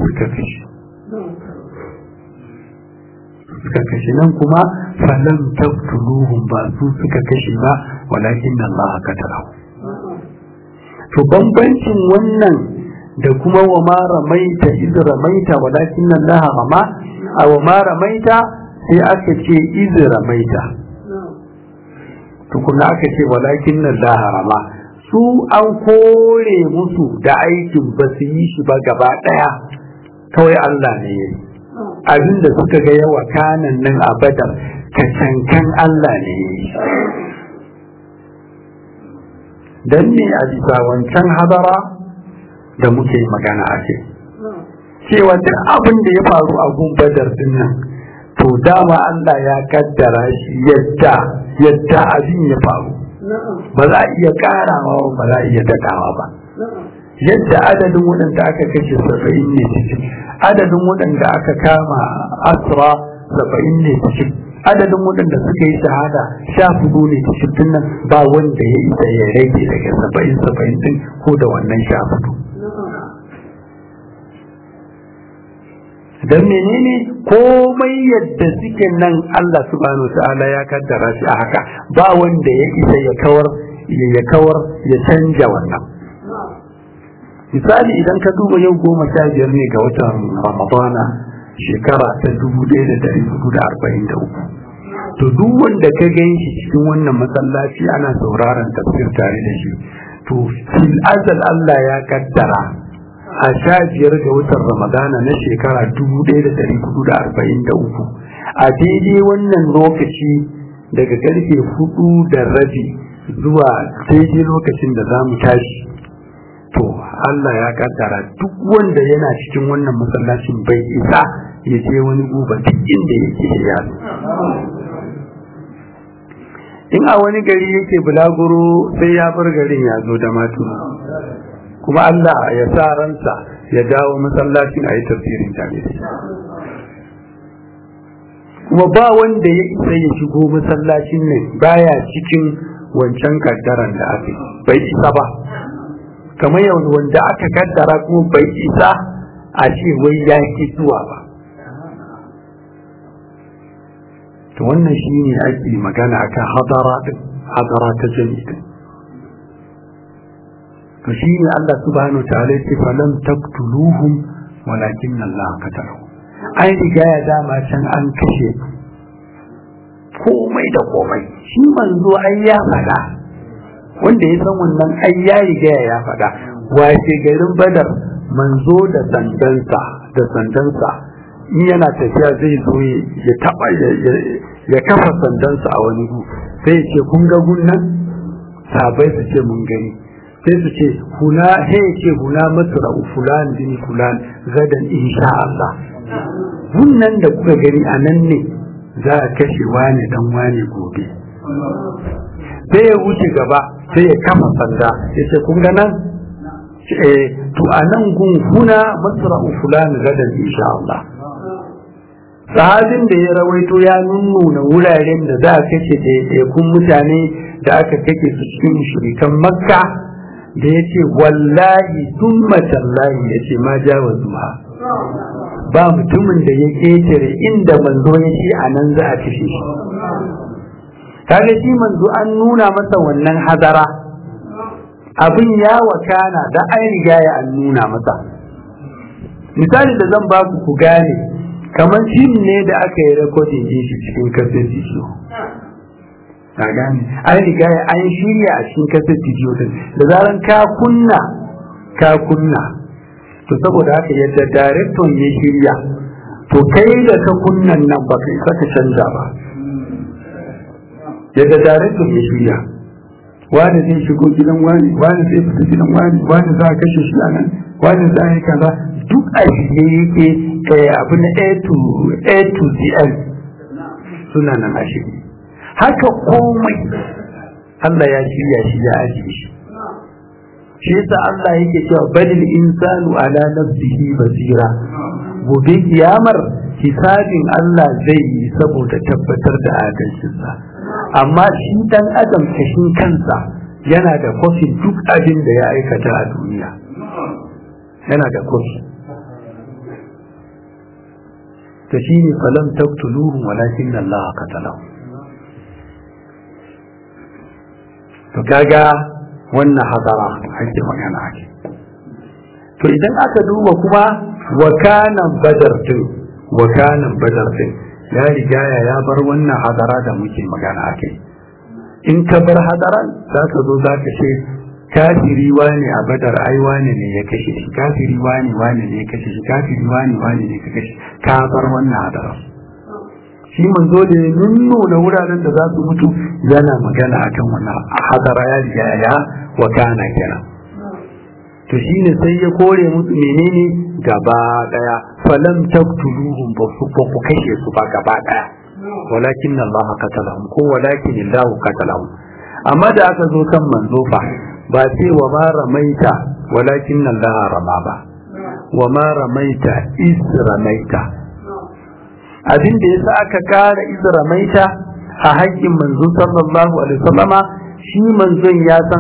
suka kashe nan kuma falam taqtuluhum ba su suka kashe ba walakin Allah qatalahu to bambancin wannan da kuma wa ma ramaita iz ramaita walakin Allah rama aw ma ramaita sai aka ce iz ramaita to kuma aka ce walakin Allah rama su an kore musu da aikin ba su yi shi ba gaba daya kawai Allah ne ya yi abinda suka ga yawa kanan nan a badar cancan Allah ne ya yi don ne a bisa wancan hadara da muke magana a ce cewa duk abin da ya faru a gun badar din nan to dama Allah ya kaddara shi yadda abin ya faru ba za a iya karawa ba za a iya dakawa ba yadda adadin waɗanda aka kashe 70 ne cikin adadin waɗanda aka kama asra 70 ne cikin adadin waɗanda suka yi shahada 14 ne cikin nan ba wanda ya isa ya rage daga 70 din ko da wannan 14 dan menene komai yadda suke nan Allah subhanahu wa ta'ala ya kaddara shi a haka ba wanda ya isa ya kawar ya canja wannan misali idan ka duba yau 15 ne ga watan Ramadana shekara ta 1443 to duk wanda ka gan shi cikin wannan masallaci ana sauraron tafsir tare da shi to fil azal Allah ya kaddara a 15 ga watan Ramadana na shekara 1443 a daidai wannan lokaci daga karfe 4:30 zuwa daidai lokacin da za mu tashi to Allah ya kaddara duk wanda yana cikin wannan masallacin bai isa ya je wani guba duk inda yake ya in a wani gari yake bulaguro sai ya bar garin ya zo da matu kuma Allah ya sa ransa ya dawo masallacin a yi tafsirin tare kuma ba wanda ya isa ya shigo masallacin nan baya cikin wancan kaddaran da aka bai isa ba kamar yanzu wanda aka kaddara kuma bai isa a ce wai ya ki zuwa ba to wannan shine ake magana akan hadara din hadara ta jami'i. To shi ne Allah subhanahu wa ta'ala ya ce falam taqtuluhum walakin Allah qatalahu. Ai riga ya dama can an kashe komai da komai. Shi manzo ai ya faɗa, wanda ya san wannan ai ya riga ya faɗa. Wace garin Badar manzo da sandansa in yana tafiya zai zo ya taba ya kafa sandansa a wani gu, sai ya ce kun ga gunnan, sahabbai su ce mun gani, sai su ce huna masra fulan bin fulan gadan insha Allah. Gunnan da kuka gani a nan ne za a kashe wani dan wani gobe. Sai ya wuce gaba sai ya kafa sanda ya ce kun ga nan, to a nan gun huna masra fulan gadan insha Allah. Sahabin da ya rawaito ya nuna wuraren da za a kashe ɗaiɗaikun mutane da aka kashe su cikin mushrikan Makka, da ya ce wallahi summa tallahi, ya ce ma jawazuha, ba mutumin da ya ketare inda manzo ya ce a nan za a kashe shi. Kaga shi manzo an nuna masa wannan hadara, abin ya wakana da an riga ya an nuna masa. Misali da zan ba ku gane, kamar fim ne da aka yi rekodin din shi cikin kasar bidiyo. Na gane, an riga an shirya a cikin kasar bidiyo din, da zaran ka kunna, to saboda haka yadda director ya shirya, to kai da ka kunnan nan ba kai saka canza ba. Yadda director ya shirya, wani zai shigo gidan wani zai fita gidan wani za a kashe shi a nan, wani za a yi kaza, duk a shirye yake abu na A to ZL suna nan a shirye. Haka komai Allah ya shirya shi ya ajiye shi. Shi yasa Allah yake cewa balil insanu ala nafsihi basira. Gobe kiyamar hisabin Allah zai yi saboda tabbatar da adalcinsa. Amma shi dan adam kashin kansa yana da kofin duk abin da ya aikata a duniya. Yana da kofi. To shi ne falam taqtuluhum walakin Allah qatalahu. To kaga wannan hadara ake magana ake. To idan aka duba kuma wakanan badar din ya riga ya bar wannan hadara da muke magana ake. In ka bar hadaran za ka zo za ka ce kafiri wani a badar ai wani ne ya kashe shi, kafiri wani ne ya kashe shi, kafiri wani ne ya kashe shi, ka bar wannan hadara. Shi manzo da ya nuna wuraren da za su mutu yana magana akan wannan hadara ya riga ya wakana kenan. To shine sai ya kore musu menene gaba daya, falam taqtuluhum ba ku kashe su ba gaba daya, walakin Allah qatalahum ko walakin Allah qatalahum. Amma da aka zo kan manzo fa ba ce wa ma ramaita walakin Allah rama ba, wa ma ramaita is ramaita. Abin da yasa aka kara is ramaita a haƙƙin manzo sallallahu alaihi wasallama, shi manzon ya san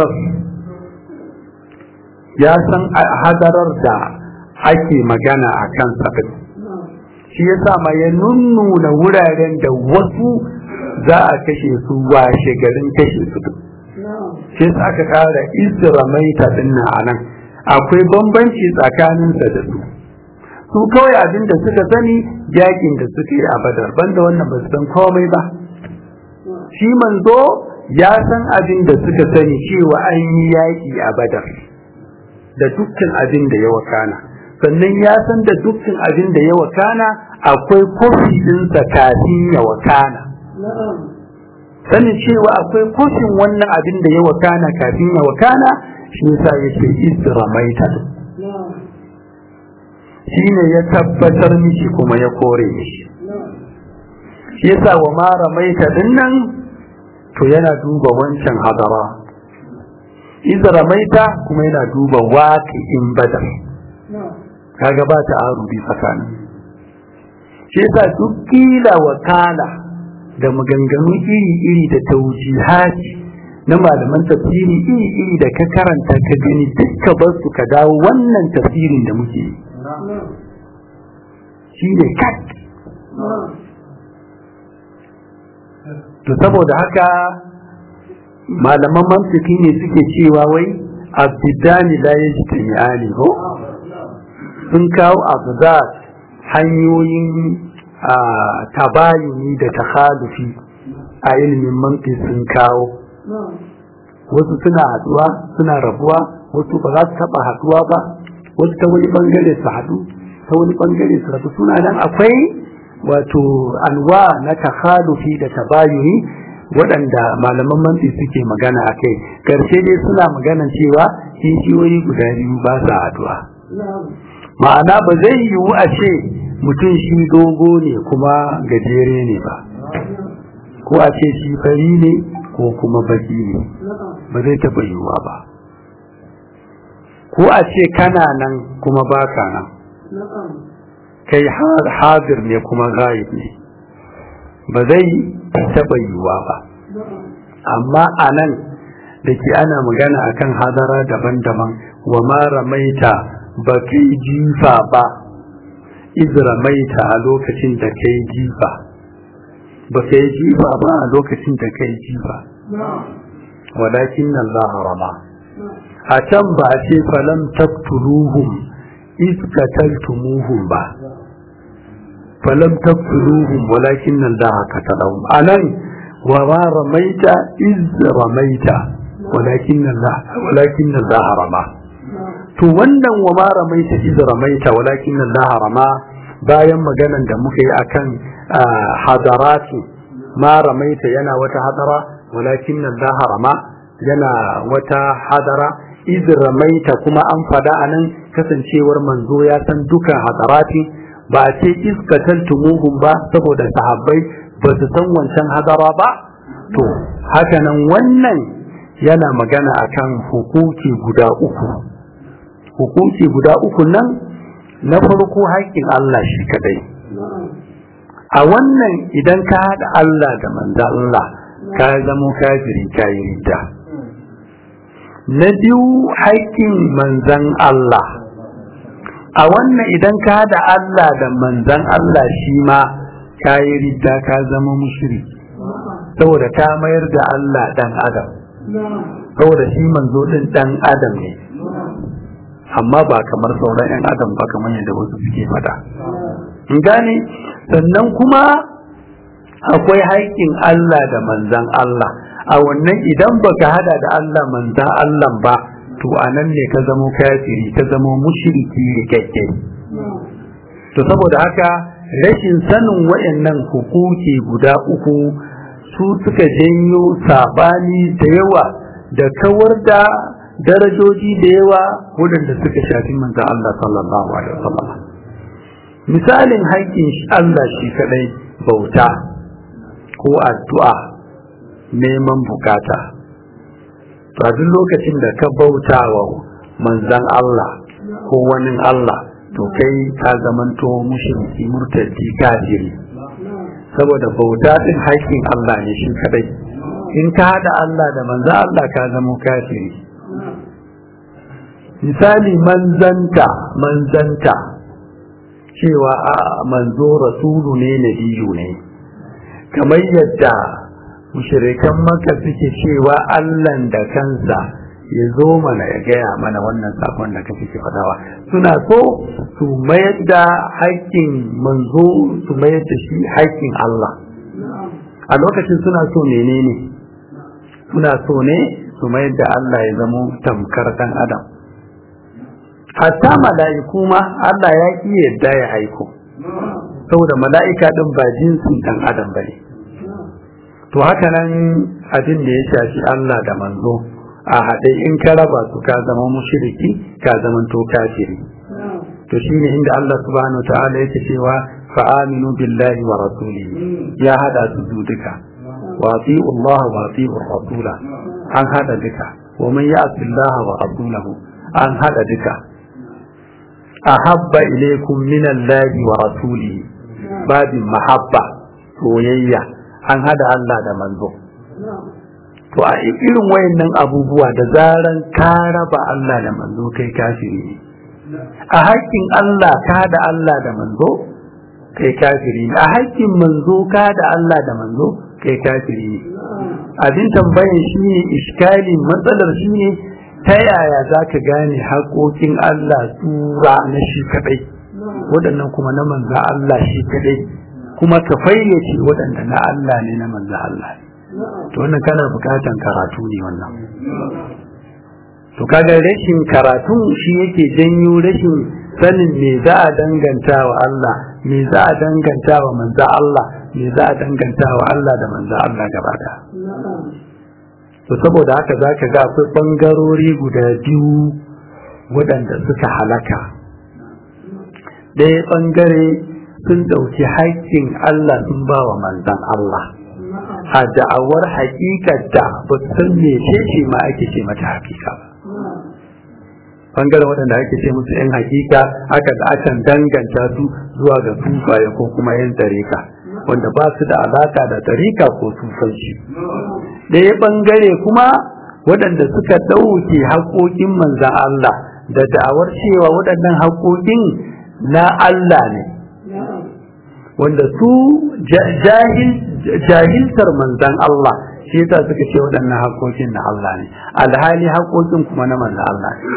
hadarar da ake magana a kan sabin. Shi yasa ma ya nunnuna wuraren da wasu za a kashe su washe garin kashe su duk. Shi yasa aka kara istiramaita dinnan a nan. Akwai bambanci tsakaninsa da su. Su kawai abin da suka sani yakin da suka yi a Badar, banda wannan ba su san komai ba. Shi manzo ya san abin da suka sani cewa an yi yaki a Badar da dukkan abin da ya wakana. Sannan ya san da dukkan abin da ya wakana akwai kofi ɗinsa kafin ya wakana. Sanin cewa akwai kofin wannan abin da ya wakana kafin ya wakana, shi yasa ya ce istiramaita. Shi ne ya tabbatar mishi kuma ya kore mishi. Shi yasa wa ma ramaita dinnan to yana duba wancan hadara. Izramaita kuma yana duba waqi'in Badar. Kaga ba ta arubi tsakanin. Shi yasa duk kila wakala da maganganu iri-iri da tawjihati na malaman tafsiri iri-iri da ka karanta ka gani dukka bar su ka dawo wannan tafsirin da muke yi. Shi ne kat. To saboda haka malaman mantiki ne suke cewa wai abdidani la yajtami'ani ko sun kawo abdat hanyoyin tabayuni da takhalufi a ilimin mantiki sun kawo wasu suna haduwa suna rabuwa wasu ba za su taba haduwa ba wasu ta wani bangare su hadu ta wani bangare su rabu suna nan akwai wato anwa na takhalufi da tabayuni waɗanda malaman mantiki suke magana a kai ƙarshe dai suna maganan cewa kishiyoyi guda biyu ba sa haduwa ma'ana ba zai yiwu a ce mutum shi dogo ne kuma gajere ne ba ko a ce shi fari ne ko kuma baki ne ba zai taɓa yiwuwa ba ko a ce kana nan kuma baka nan kai hadir ne kuma ghaib ne ba zai taɓa yiwuwa ba amma a nan da ke ana magana akan hadara daban-daban wa ma ramaita ba kai jifa ba iz ramaita a lokacin da kai jifa ba kai jifa ba a lokacin da kai jifa walakin Allah rama a can ba a ce falam taqtuluhum iz qataltumuhum ba falam taqtuluhum walakin Allah qatalahum anan wa ma ramaita iz ramaita walakin Allah rama to wannan wa ma ramaita iz ramaita walakin Allah rama bayan maganan da muka yi akan hadarati ma ramaita yana wata hadara walakin Allah rama yana wata hadara iz ramaita kuma an fada anan kasancewar manzo ya san dukan hadarati ba a ce iz qataltumuhum ba saboda sahabbai ba su san wancan hadara ba to haka nan wannan yana magana akan hukuki guda uku nan na farko haƙƙin Allah shi kadai a wannan idan ka haɗa Allah da manzan Allah ka zamo kafiri ka yi ridda na biyu haƙƙin manzan Allah a wannan idan ka haɗa Allah da manzan Allah shi ma ka yi ridda ka zama mushriki saboda ka mayar da Allah dan adam saboda shi manzo din dan adam ne amma ba kamar sauran yan adam ba kamar yadda wasu suke fada in gane sannan kuma akwai haƙƙin Allah da manzan Allah a wannan idan baka hada da Allah manzan Allah ba to anan ne ka zamo kafiri ka zamo mushriki rikakke to saboda haka rashin sanin wayannan hukuki guda uku su suka janyo sabani da yawa da kawar da darajoji da yawa waɗanda suka shafi manzon Allah sallallahu alaihi wasallam misalin haƙƙin Allah shi kadai bauta ko addu'a neman bukata to a duk lokacin da ka bauta wa manzon Allah ko wani Allah to kai ka zamanto mushriki murtadi kafiri saboda bauta din haƙƙin Allah ne shi kadai in ka hada Allah da manzon Allah ka zama kafiri misali manzanta cewa manzo rasulu ne nabiyu ne kamar yadda mushrikan Makka suke cewa Allah da kansa ya zo mana ya gaya mana wannan sakon da kake fadawa suna so su mayar da haƙƙin manzo su mayar da shi haƙƙin Allah a lokacin suna so menene suna so ne su mayar da Allah ya zamo tamkar dan adam hatta mala'iku ma Allah ya ki yadda ya aiko saboda mala'ika din ba jinsin dan adam bane to haka nan abin da ya shafi Allah da manzo a haɗe in ka raba su ka zama mushriki ka zama to kafiri to shine inda Allah subhanahu wa ta'ala yake cewa fa aminu billahi wa rasulihi ya hada su duka wa ati'u Allah wa ati'u rasula an hada duka wa man ya'ti Allah wa rasulahu an hada duka ahabba ilaykum min Allah wa rasulihi babin mahabba soyayya an hada Allah da manzo to a irin wayannan abubuwa da zaran ka raba Allah da manzo kai kafiri ne a haƙƙin Allah ka da Allah da manzo kai kafiri ne a haƙƙin manzo ka da Allah da manzo kai kafiri ne abin tambayan shine iskali matsalar shine ta yaya zaka gane haƙoƙin Allah tsura na shi kadai waɗannan kuma na manzo Allah shi kadai kuma ka fayyace waɗanda na Allah ne na manzo Allah ne to wannan kana bukatan karatu ne wannan to kaga rashin karatu shi yake janyo rashin sanin me za a danganta wa Allah me za a danganta wa manzo Allah me za a danganta wa Allah da manzo Allah gaba da to saboda haka zaka ga akwai bangarori guda biyu waɗanda suka halaka ɗaya bangare sun ɗauki haƙƙin Allah sun ba wa manzon Allah a da'awar haƙiƙar da ba san me ce ma ake ce mata haƙiƙa ba bangaren waɗanda ake ce musu yan haƙiƙa aka da akan danganta su zuwa ga sufaye ko kuma yan tarika wanda ba su da alaƙa da tarika ko sufanci ɗaya bangare kuma waɗanda suka ɗauke haƙoƙin manzan Allah da da'awar cewa waɗannan haƙoƙin na Allah ne wanda su jahiltar manzan Allah shi yasa suka ce waɗannan haƙoƙin na Allah ne alhali haƙoƙin kuma na manzan Allah ne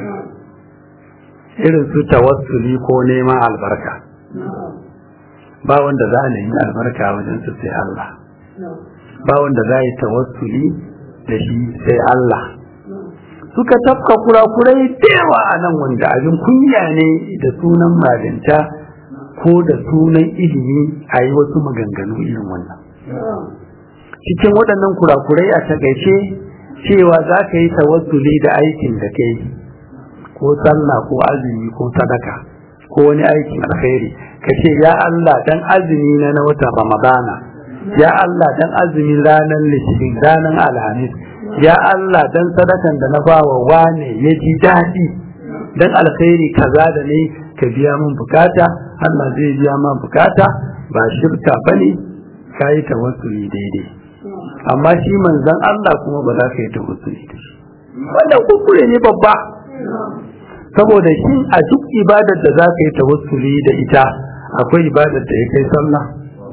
irin su tawassuli ko neman albarka ba wanda za a nemi albarka wajen su sai Allah ba wanda za a yi tawassuli da shi sai Allah suka tafka kurakurai da yawa a nan wanda abin kunya ne da sunan malinta ko da sunan ilimi a yi wasu maganganu irin wannan cikin waɗannan kurakurai a takaice cewa za ka yi tawassuli da aikin da ka yi ko sallah ko azumi ko sadaka ko wani aikin alkhairi ka ce ya Allah dan azumi na watan Ramadana ya Allah dan azumin ranar Litinin ranar Alhamis ya Allah dan sadakan da na bawa wane ya ji daɗi dan alkhairi kaza da ne ka biya min bukata Allah zai biya min bukata ba shirka bane kai tawassuli daidai amma shi manzon Allah kuma ba za ka yi tawassuli da shi wannan kuskure ne babba saboda shi a duk ibadar da za ka yi tawassuli da ita akwai ibadar da ya kai sallah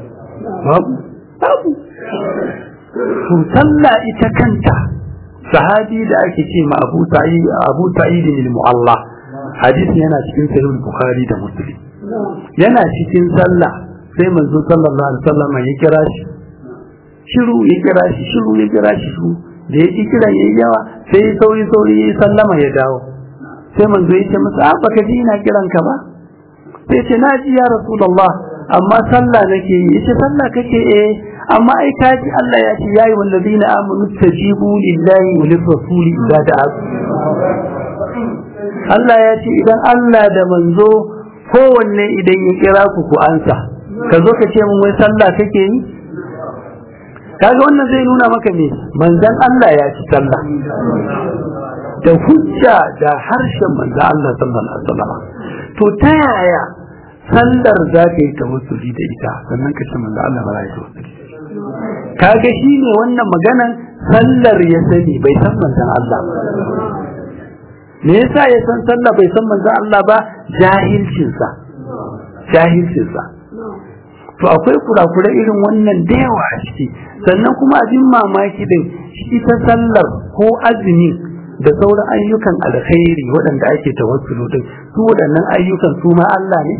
babu to sallah ita kanta sahabi da ake ce ma Abu Sa'id al-Mu'alla hadisi yana cikin sahih Bukhari da Muslim yana cikin sallah sai manzo sallallahu alaihi wasallam ya kira shi shiru ya kira shi da ya kira yayi yawa sai sauri ya sallama ya dawo sai manzo ya ce masa baka ji ina kiranka ba sai ce na ji ya Rasulullah amma sallah nake yi yace sallah kake amma ai kaji Allah ya ce yayi wallazina amanu tajibu lillahi wa lirrasuli idza da'akum Allah ya ce idan Allah da manzo kowanne idan ya kira ku ansa ka zo ka ce mun wai sallah kake yi kaga wannan zai nuna maka ne manzon Allah ya ci sallah da hujja da harshen manzon Allah sallallahu alaihi wasallam to ta yaya sallar za ka yi tawassuli da ita sannan ka ce manzon Allah ba ya tawassuli kaga shine wannan maganan sallar ya sani bai san manzon Allah ba me yasa ya san sallah bai san manzon Allah ba jahilcinsa to akwai kurakurai irin wannan da yawa a ciki sannan kuma abin mamaki din shi ta sallar ko azumi da sauran ayyukan alkhairi waɗanda ake tawassulu din su waɗannan ayyukan su ma Allah ne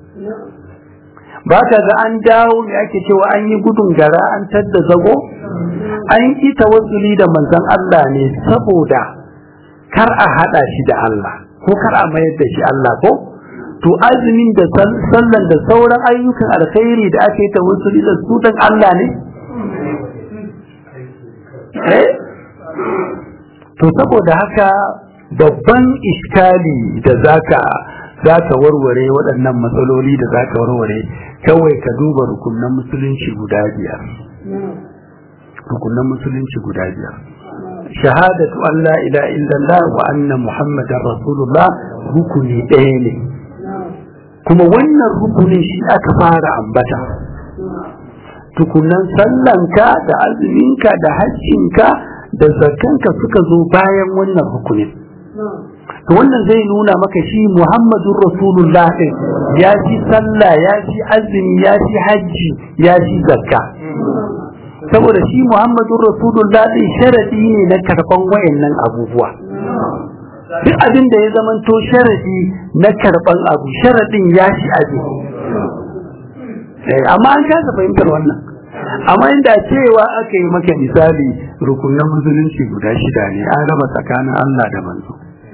ba ka ga an dawo me ake cewa an yi gudun gara an tadda zago an yi tawassuli da manzon Allah ne saboda kar a hada shi da Allah ko kar a mayar da shi Allah ko to azumin da sallan da sauran ayyukan alkhairi da ake tawassuli da su dan Allah ne to saboda haka babban iskali da zaka warware waɗannan matsaloli da zaka warware kawai ka duba rukunan musulunci guda biyar shahadatu an la ilaha illallah wa anna muhammadar rasulullah rukuni ɗaya ne kuma wannan rukunin shi aka fara ambata tukunan sallanka da azuminka da hajjinka da zakanka suka zo bayan wannan rukunin to wannan zai nuna maka shi muhammadun rasulullah ɗin ya ci sallah ya ci azumi ya ci hajji ya ci zakka saboda shi Muhammadur Rasulullah din sharadi ne na karban wayannan abubuwa duk abin da ya zamanto sharadi na karban abu sharadin ya shi aje amma an kasa fahimtar wannan amma inda cewa aka yi maka misali rukunan musulunci guda 6 ne an raba tsakanin Allah da manzo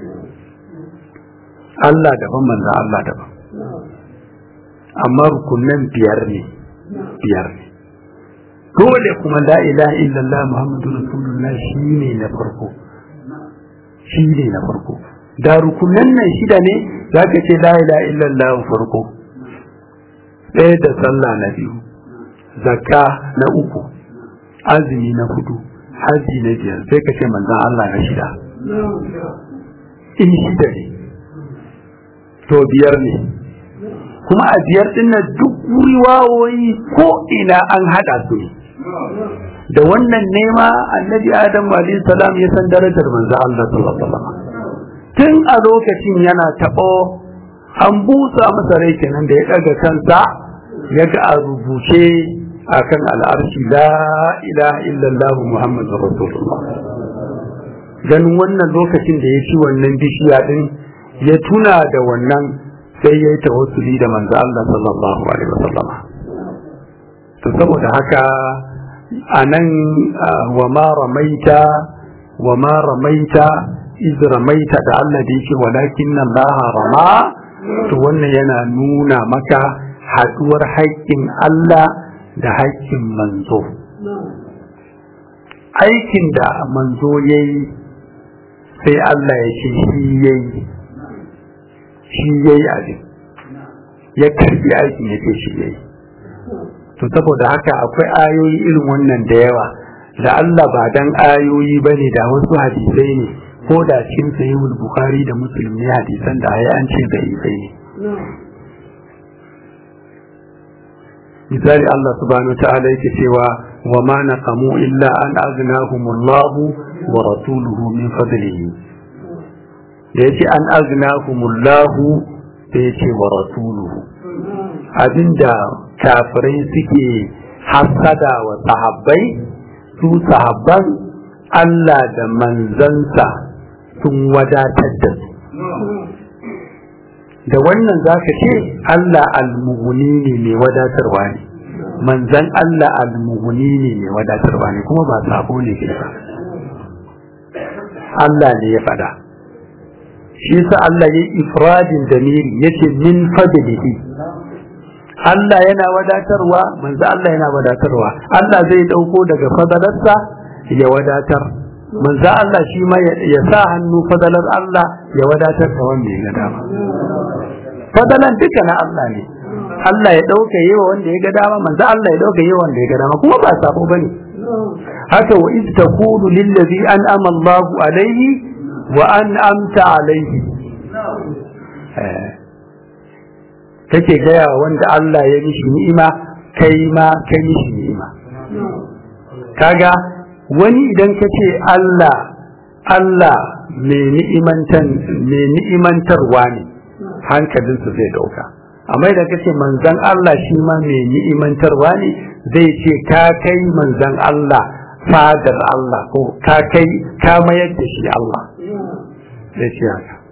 Allah daban manzo Allah daban amma rukunan 5 ne dole kuma la ilaha illallah muhammadur rasulullah shine na farko da rukunan nan 6 ne zaka ce la ilaha illallah farko ɗaya da sallah na 2 zakka na 3 azumi na 4 haji na 5 sai ka ce manzon Allah na 6 in 6 ne to 5 ne kuma a 5 din nan duk riwayoyi ko ina an hada su ne da wannan nema annabi Adam alayhi salam ya san darajar manzo Allah sallallahu alaihi wasallam tun a lokacin yana tabo an busa masa rai kenan da ya daga kansa ya ga a rubuce akan al'arshi la ilaha illallah muhammadur rasulullah ganin wannan lokacin da ya ci wannan bishiya din ya tuna da wannan sai ya yi tawassuli da manzo Allah sallallahu alaihi wasallam to saboda haka anan wa ma ramaita iz ramaita da Allah da yake walakin Allah rama to wannan yana nuna maka haduwar haƙƙin Allah da haƙƙin manzo aikin da manzo yayi sai Allah ya ce shi yayi abin ya karbi aikin ya ce shi yayi to saboda haka akwai ayoyi irin wannan da yawa da Allah ba dan ayoyi bane da wasu hadisai ne ko da cikin sahihul bukhari da muslim ne hadisan da ayi an ce bai ne misali Allah subhanahu ta'ala yake cewa wa ma naqamu illa an aghnahumullahu wa rasuluhu min fadlihi da yace an aghnahumullahu da yace wa rasuluhu abinda kafirai suke hasada wa sahabbai su sahabban Allah da manzansa sun wadatar da su da wannan zaka ce Allah al-mughni ne mai wadatarwa ne manzan Allah al-mughni ne mai wadatarwa ne kuma ba sabo ne ke ba Allah ne ya fada shi yasa Allah ya ifradin damiri yace min fadlihi Allah yana wadatarwa manzo Allah yana wadatarwa Allah zai dauko daga fadalarsa ya wadatar manzo Allah shi ma ya sa hannu fadalar Allah ya wadatar da wanda ya dama fadalan duka na Allah ne Allah ya dauka yawa wanda ya ga dama manzo Allah ya dauka yawa wanda ya ga dama kuma ba sabo bane haka wa iz taqulu lil ladhi an'ama Allahu alayhi wa an'amta alayhi kake gaya wanda Allah ya mishi ni'ima kai ma kai mishi ni'ima kaga wani idan kace Allah mai ni'imantarwa ne hankalinsa zai dauka amma idan kace manzon Allah shi ma mai ni'imantarwa ne zai ce ka kai manzon Allah fadar Allah ko ka kai ka mayar da shi Allah zai ce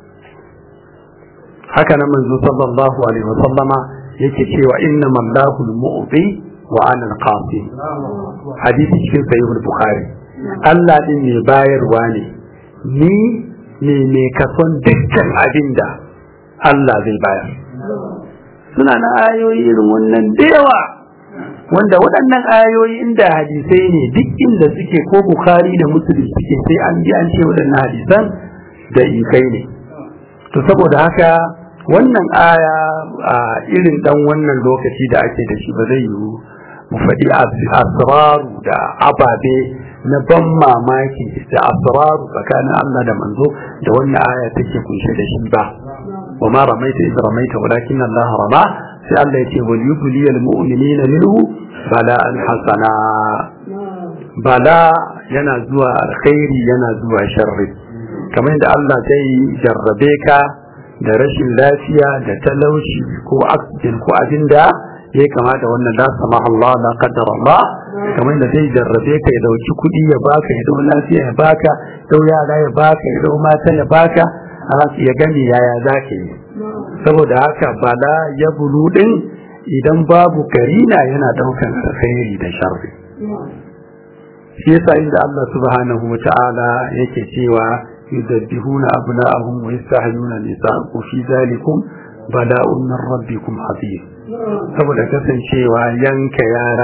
haka nan manzo sallallahu alaihi wa sallama yake cewa innamal lahu al-mu'ti wa ana al-qasim hadisi cikin sahih al-bukhari Allah din ne bayarwa ne ni ne kason dukkan abinda Allah zai bayar suna na ayoyi irin wannan da yawa wanda waɗannan ayoyi inda hadisai ne duk inda suke ko bukhari da muslim suke sai an ji an ce waɗannan hadisan da ikai ne to saboda haka wannan aya a irin dan wannan lokaci da ake da shi ba zai yiwu mu faɗi asraru da ababe na ban mamaki da asraru tsakanin Allah da manzo da wannan aya take kunshe da shi ba wa ma ramaita iz ramaita walakin Allah rama sai Allah yace wal yubliyal mu'minina minhu bala'an hasana bala yana zuwa alkhairi yana zuwa sharri kamar yadda Allah zai jarrabe ka da rashin lafiya da talauci ko accident ko abinda ya kama da wannan la sama Allah la qaddar Allah kamar da zai jarrabe ka ya dauki kuɗi ya baka ya dau lafiya ya baka dau yara ya baka ya dau mata ya baka ya gani yaya zaka yi saboda haka bala ya bulu din idan babu karina yana daukan alkhairi da sharri shi yasa inda Allah subhanahu wa ta'ala yake cewa yudabbihuna abna'ahum wa yastahyuna nisa'akum fi dhalikum bala'un min rabbikum azim saboda kasancewa yanka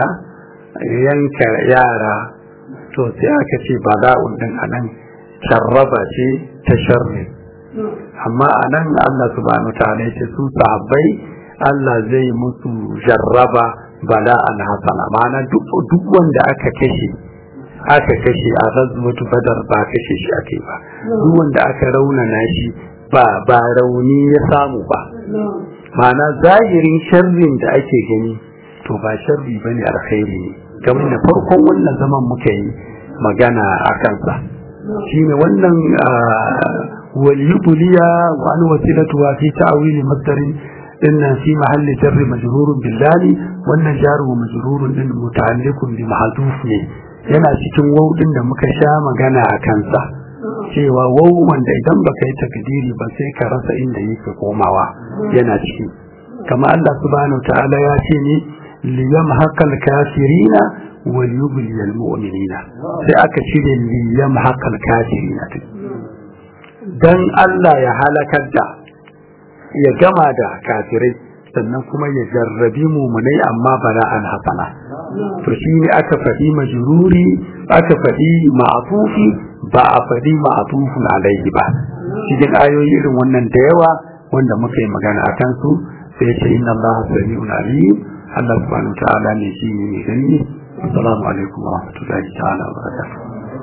yara to sai aka ce bala'un din anan sharraba ce ta sharri amma anan Allah subhanahu wa ta'ala yace su sahabbai Allah zai musu jarraba bala'an hasana ma'ana duk wanda aka kashe a ghazwatu badar ba kashe shi ake ba duk wanda aka raunana shi ba rauni ya samu ba ma'ana zahirin sharrin da ake gani to ba sharri bane alkhairi ne kamar da farkon wannan zaman muka yi magana a kansa shine wannan waliyuliya wa an wasilatu wa fi ta'wili masdarin inna fi mahalli jarri majrurun billahi wannan jaru majrurun din muta'alliqun bi mahdhuf ne yana cikin waw din da muka sha magana a kansa cewa waw wanda idan baka yi takdiri ba sai ka rasa inda yake komawa yana ciki kama Allah subhanahu ta'ala ya ce ne liyamhaqal kafirina wal yubliyal mu'minina sai aka cire liyamhaqal kafirina dan Allah ya halakar da ya gama da kafirai sannan kuma ya jarrabi mumunai amma bala'an hasana to shi ne aka faɗi majruri aka faɗi ma'atufi ba a faɗi ma'atufun alaihi ba cikin ayoyi irin wannan da yawa wanda muka yi magana a kansu sai ce inna Allah sami'un alim Allah subhanahu wa ta'ala ne shi ne mai gani assalamu alaikum wa rahmatullahi ta'ala wa barakatuh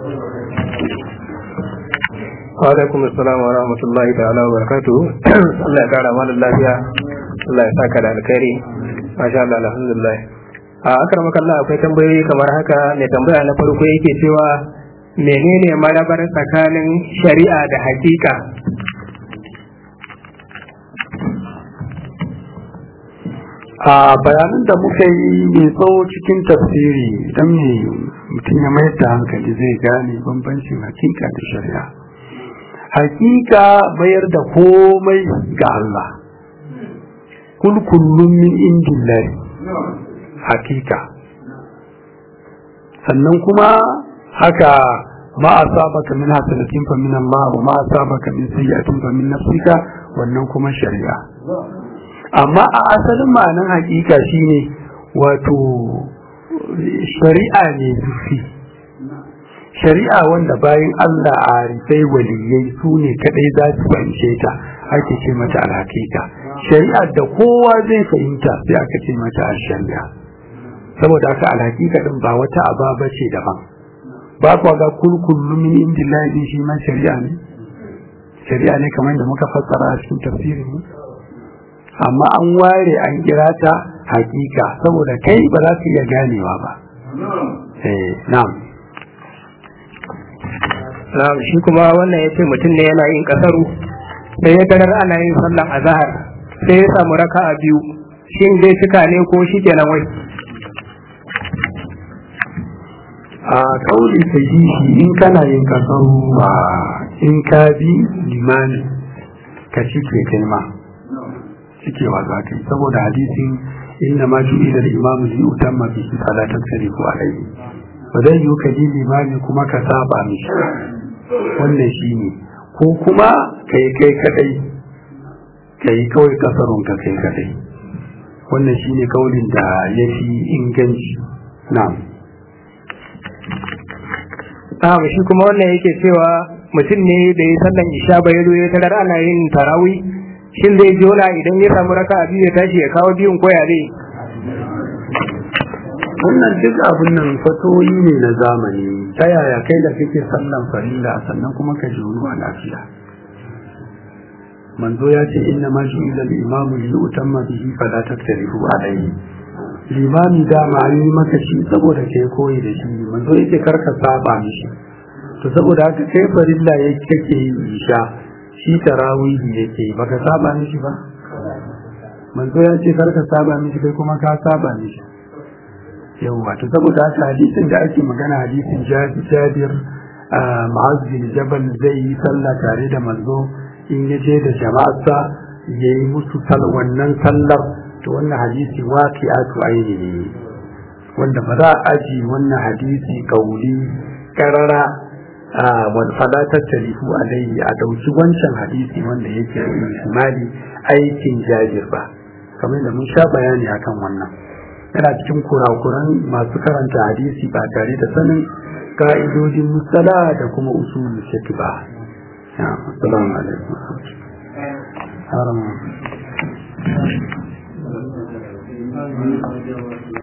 wa alaikum assalam wa rahmatullahi ta'ala wa barakatuh Allah ya kara mana lafiya Allah ya saka da alkhairi masha Allah alhamdulillah a akramaka Allah akwai tambayoyi kamar haka mai tambaya na farko yake cewa menene marabar tsakanin shari'a da hakika a bayanan da muka yi mai tsawo cikin tafsiri idan mutum ya mayar da hankali zai gane bambancin hakika da shari'a hakika bayar da komai ga Allah kul kullum min indillahi hakika sannan kuma haka ma asabaka min hasanatin fa min Allah wa ma asabaka min sayyi'atin fa min nafsika wannan kuma shari'a amma a asalin ma'anar hakika shine wato shari'a ne zufi shari'a wanda bayan Allah a rifai waliyai su ne kadai za su fahimce ta ake ce mata alhakika shari'a da kowa zai fahimta sai aka ce mata shari'a saboda haka alhakika din ba wata ababa ce daban ba kuwa ga kullu min indillahi shi ma shari'a ne kamar da muka fassara a cikin tafsirin mu amma an ware an kira ta hakika saboda kai ba za ka iya ganewa ba na'am shi kuma wannan yace mutum ne yana yin kasaru sai ya tarar ana yin sallan azhar sai ya samu raka'a biyu shin dai cika ne ko shikenan wai a kauli sahihi in kana yin kasaru ba in ka bi limani ka cike kai ma cikewa za ka yi saboda hadisin inna ma ju'ila al-imamu li utamma bihi fala tasrifu alayhi ba zai yi ka ji limami kuma ka saba mishi wannan shine ko kuma kai kadai kai kawai kasarun ka kai kadai wannan shine kaulin da yafi inganci na'am shi kuma wannan yake cewa mutum ne da ya sallan isha ba ya zo ya tarar ana yin tarawih shin zai jona idan ya samu raka a biyu ya tashi ya kawo biyun koya ne wannan duk abin nan fatoyi ne na zamani ta yaya kai da kake sallan farilla sannan kuma ka jono a lafiya manzo ya ce inna ma ju'ila al-imamu li yutamma bihi fala taktarifu alayhi limami da ma yi maka shi saboda kai koyi da shi manzo yake karka saba mishi to saboda haka kai farilla yake kake yi isha shi tarawihi yake baka saba mishi ba manzo ya ce kar ka saba mishi kai kuma ka saba mishi yawa to saboda haka hadisin da ake magana hadisin Jabir Mu'az bin Jabal zai yi sallah tare da manzo in ya je da jama'arsa ya yi musu wannan sallar to wannan hadisi waqi'atu aini ne wanda ba za a aji wannan hadisi kauli karara wal fala tattalifu alayhi a dauki wancan hadisi wanda yake ihtimali aikin Jabir ba kamar da mun sha bayani akan wannan yana cikin kurakuran masu karanta hadisi ba tare da sanin ka'idodin musala da kuma usulul fiqh ba. Assalamu alaikum.